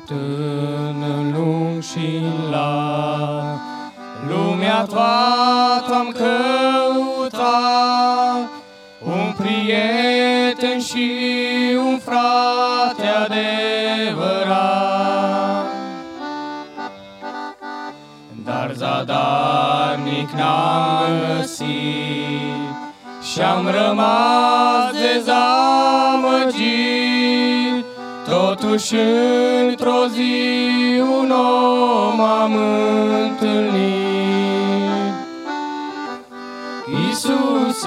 în lung și lat. Lumea toată am căutat, un prieten și un frate adevărat. Dar zadarnic n-am găsit și-am rămas dezamăgit. Totuși într-o zi un om am întâlnit. Iisus,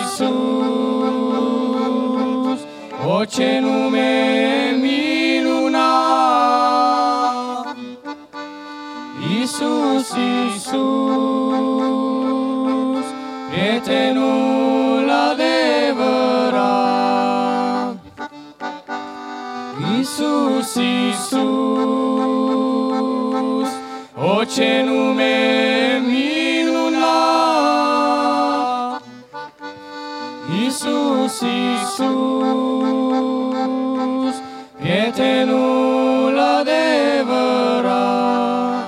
Iisus, o ce nume minunat! Iisus, Iisus, prietenul adevărat. Iisus, Iisus, o ce nume minunat! Iisus, Iisus, prietenul adevărat.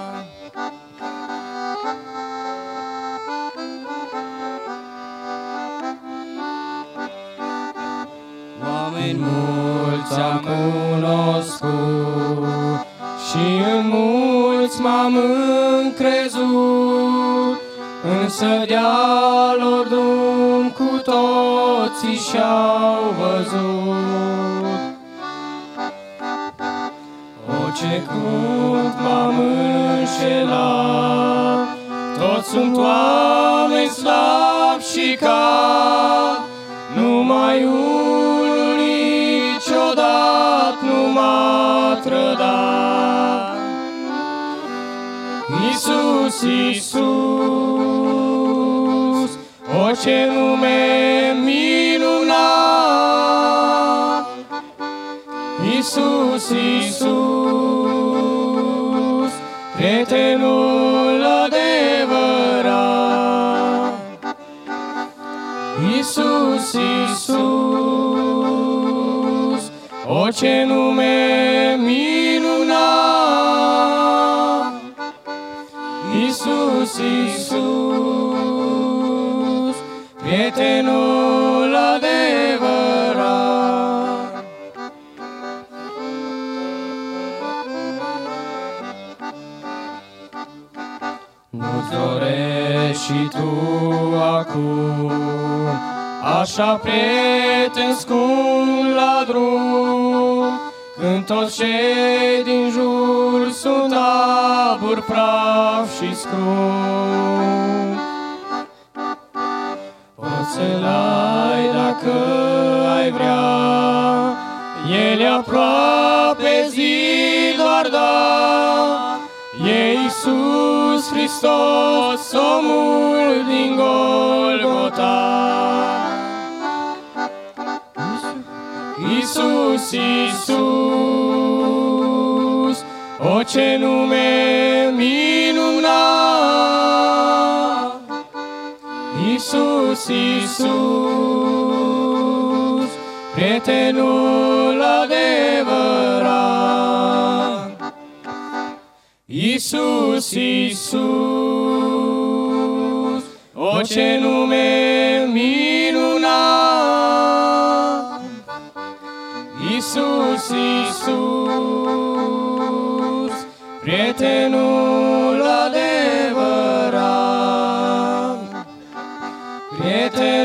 Oameni mulți am cunoscut și în mulți m-am încrezut, însă de-a lor drum cu toții și-au văzut. O, ce cânt m-am înșelat, toți sunt oameni slabi și cad, numai unul niciodată nu m-a trădat. Iisus, Iisus, o ce nume minunat! Iisus, Iisus, prietenul adevărat. Iisus, Iisus, o ce nume minunat! Iisus, Iisus, prietenul adevărat. Nu-ți dorești și tu acum așa prieten scump la drum, când toți cei din jur sunt abur, praf și scrum. Poți să-l ai dacă ai vrea, el e aproape, zi doar da. E Iisus Hristos, omul din Golgota. Iisus, Iisus, o ce nume minunat! Iisus, Iisus, prietenul adevărat. Iisus, Iisus, o ce nume minunat! Iisus, Iisus, prietenul adevărat. Prieten